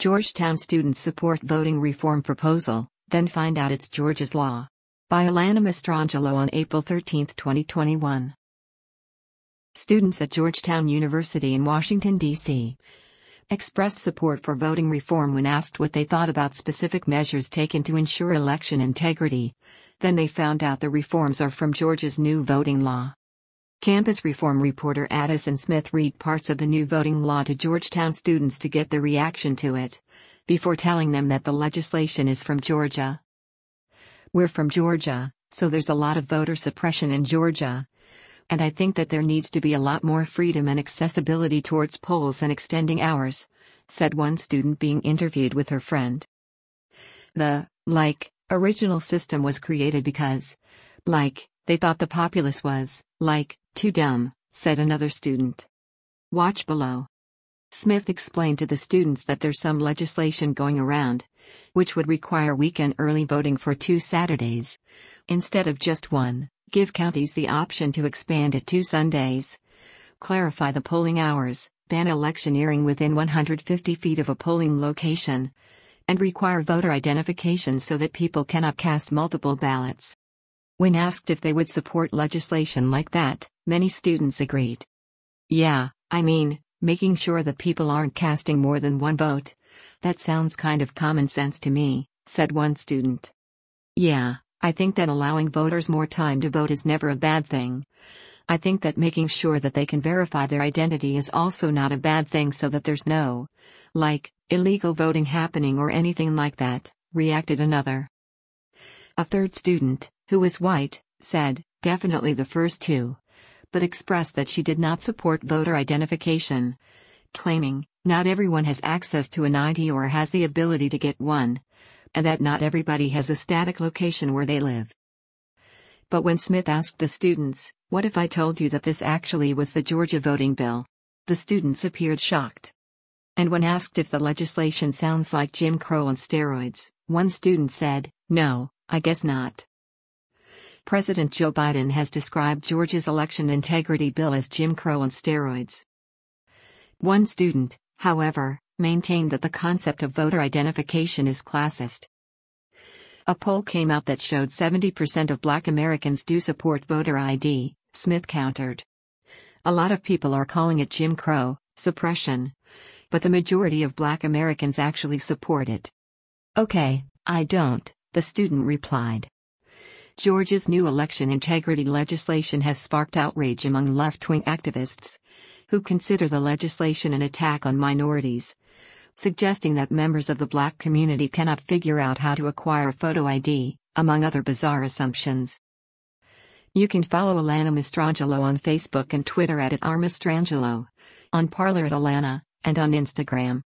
Georgetown students support voting reform proposal, then find out it's Georgia's law. By Alana Mastrangelo on April 13, 2021. Students at Georgetown University in Washington, D.C. expressed support for voting reform when asked what they thought about specific measures taken to ensure election integrity. Then they found out the reforms are from Georgia's new voting law. Campus reform reporter Addison Smith read parts of the new voting law to Georgetown students to get their reaction to it, before telling them that the legislation is from Georgia. We're from Georgia, so there's a lot of voter suppression in Georgia. And I think that there needs to be a lot more freedom and accessibility towards polls and extending hours, said one student being interviewed with her friend. The, original system was created because, they thought the populace was, too dumb, said another student. Watch below. Smith explained to the students that there's some legislation going around, which would require weekend early voting for 2 Saturdays, instead of just one, give counties the option to expand it to Sundays, clarify the polling hours, ban electioneering within 150 feet of a polling location, and require voter identification so that people cannot cast multiple ballots. When asked if they would support legislation like that, many students agreed. Yeah, making sure that people aren't casting more than one vote. That sounds kind of common sense to me, said one student. Yeah, I think that allowing voters more time to vote is never a bad thing. I think that making sure that they can verify their identity is also not a bad thing so that there's no, illegal voting happening or anything like that, reacted another. A third student, who was white, said, definitely the first two, but expressed that she did not support voter identification, claiming, not everyone has access to an ID or has the ability to get one, and that not everybody has a static location where they live. But when Smith asked the students, what if I told you that this actually was the Georgia voting bill? The students appeared shocked. And when asked if the legislation sounds like Jim Crow on steroids, one student said, no, I guess not. President Joe Biden has described Georgia's election integrity bill as Jim Crow on steroids. One student, however, maintained that the concept of voter identification is classist. A poll came out that showed 70% of Black Americans do support voter ID, Smith countered. A lot of people are calling it Jim Crow suppression, but the majority of Black Americans actually support it. Okay, I don't, the student replied. Georgia's new election integrity legislation has sparked outrage among left-wing activists, who consider the legislation an attack on minorities, suggesting that members of the Black community cannot figure out how to acquire photo ID, among other bizarre assumptions. You can follow Alana Mastrangelo on Facebook and Twitter at @rmastrangelo, on Parler @Alana, and on Instagram.